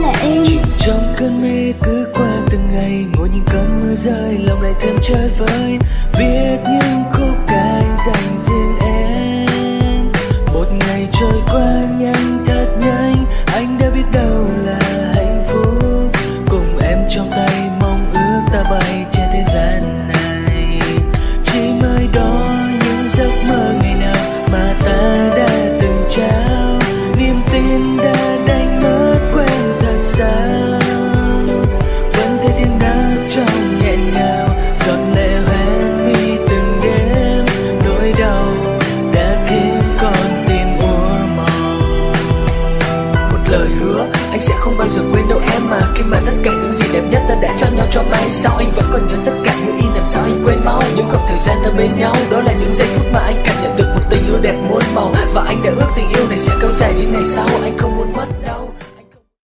là em. Chìm trong cơn mê cứ qua từng ngày, ngồi nhìn cơn mưa rơi lòng lại thêm chơi vơi, viết những khúc ca dành riêng em. Một ngày trôi qua nhanh thật nhanh, anh đã biết đâu là hạnh phúc cùng em trong tay, mong ước ta bay trên thế gian này. Chỉ mới đó những giấc mơ ngày nào mà ta đã từng trao, niềm tin đã đánh mất quên thật sao. Vẫn thấy tiếng đất trong nghẹn ngào, giọt lệ hoen mi từng đêm, nỗi đau đã khiến con tim úa màu. Một lời hứa anh sẽ không bao giờ quên đâu em, mà khi mà tất cả những gì đẹp nhất ta đã cho nhau cho mai sau. Anh vẫn còn nhớ tất cả những in làm sao anh quên mau những khoảng thời gian ta bên nhau, đó là những giây phút mà anh cảm nhận được